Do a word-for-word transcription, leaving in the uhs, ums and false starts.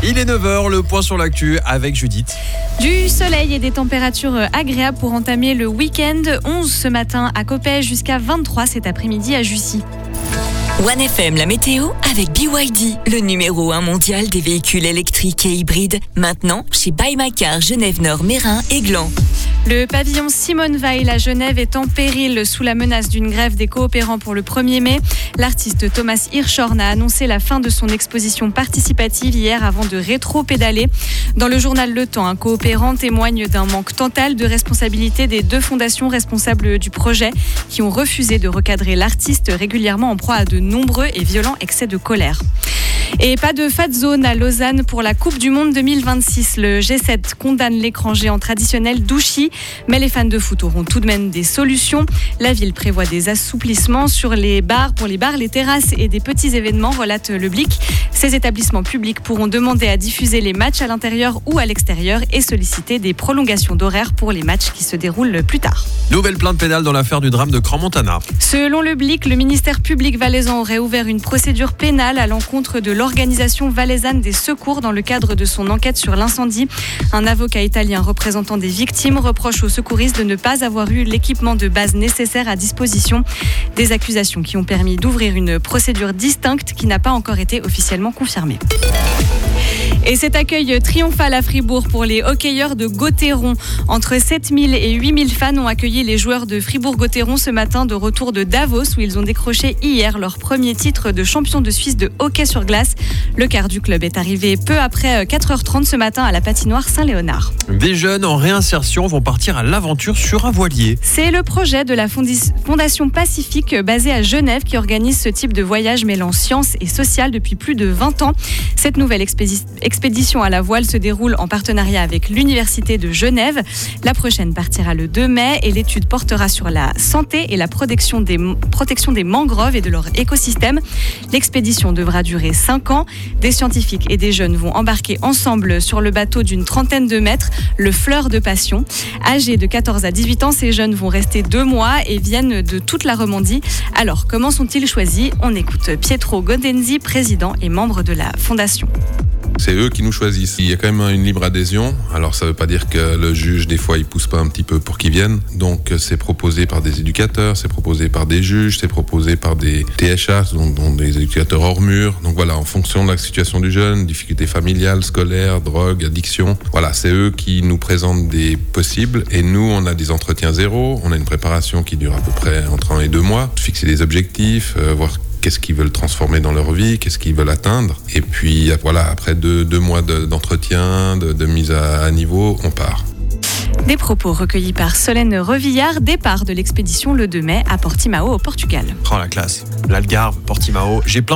Il est neuf heures, le point sur l'actu avec Judith. Du soleil et des températures agréables pour entamer le week-end. onze ce matin à Coppet, jusqu'à vingt-trois cet après-midi à Jussy. One F M, la météo avec B Y D, le numéro un mondial des véhicules électriques et hybrides. Maintenant, chez Buy My Car, Genève-Nord, Mérin et Gland. Le pavillon Simone Weil à Genève est en péril sous la menace d'une grève des coopérants pour le premier mai. L'artiste Thomas Hirschhorn a annoncé la fin de son exposition participative hier avant de rétro-pédaler. Dans le journal Le Temps, un coopérant témoigne d'un manque total de responsabilité des deux fondations responsables du projet qui ont refusé de recadrer l'artiste régulièrement en proie à de nombreux et violents excès de colère. Et pas de fat zone à Lausanne pour la Coupe du Monde deux mille vingt-six. Le G sept condamne l'écran géant traditionnel Douchy, mais les fans de foot auront tout de même des solutions. La ville prévoit des assouplissements sur les bars, pour les bars, les terrasses et des petits événements, relate le Blick. Ces établissements publics pourront demander à diffuser les matchs à l'intérieur ou à l'extérieur et solliciter des prolongations d'horaires pour les matchs qui se déroulent plus tard. Nouvelle plainte pénale dans l'affaire du drame de Crans-Montana. Selon le Blick, le ministère public valaisan aurait ouvert une procédure pénale à l'encontre de l'organisation valaisanne des secours dans le cadre de son enquête sur l'incendie. Un avocat italien représentant des victimes reproche aux secouristes de ne pas avoir eu l'équipement de base nécessaire à disposition. Des accusations qui ont permis d'ouvrir une procédure distincte qui n'a pas encore été officiellement confirmée. Et cet accueil triomphal à Fribourg pour les hockeyeurs de Gotteron. Entre sept mille et huit mille fans ont accueilli les joueurs de Fribourg-Gotteron ce matin de retour de Davos où ils ont décroché hier leur premier titre de champion de Suisse de hockey sur glace. Le quart du club est arrivé peu après quatre heures trente ce matin à la patinoire Saint-Léonard. Des jeunes en réinsertion vont partir à l'aventure sur un voilier. C'est le projet de la Fondation Pacifique basée à Genève qui organise ce type de voyage mêlant science et social depuis plus de vingt ans. Cette nouvelle expédition L'expédition à la voile se déroule en partenariat avec l'Université de Genève. La prochaine partira le deux mai et l'étude portera sur la santé et la protection des, protection des mangroves et de leur écosystème. L'expédition devra durer cinq ans. Des scientifiques et des jeunes vont embarquer ensemble sur le bateau d'une trentaine de mètres, le Fleur de Passion. Âgés de quatorze à dix-huit ans, ces jeunes vont rester deux mois et viennent de toute la Romandie. Alors, comment sont-ils choisis ? On écoute Pietro Godenzi, président et membre de la Fondation. C'est eux qui nous choisissent. Il y a quand même une libre adhésion. Alors ça ne veut pas dire que le juge, des fois, il pousse pas un petit peu pour qu'ils viennent. Donc c'est proposé par des éducateurs, c'est proposé par des juges, c'est proposé par des T H A, dont, dont des éducateurs hors mur. Donc voilà, en fonction de la situation du jeune, difficultés familiales, scolaires, drogue, addiction. Voilà, c'est eux qui nous présentent des possibles. Et nous, on a des entretiens zéro. On a une préparation qui dure à peu près entre un et deux mois. Fixer des objectifs, euh, voir qu'est-ce qu'ils veulent transformer dans leur vie, qu'est-ce qu'ils veulent atteindre. Et puis voilà, après deux, deux mois de, d'entretien, de, de mise à, à niveau, on part. Des propos recueillis par Solène Revillard, départ de l'expédition le deux mai à Portimao au Portugal. Prends la classe. L'Algarve, Portimao, j'ai plein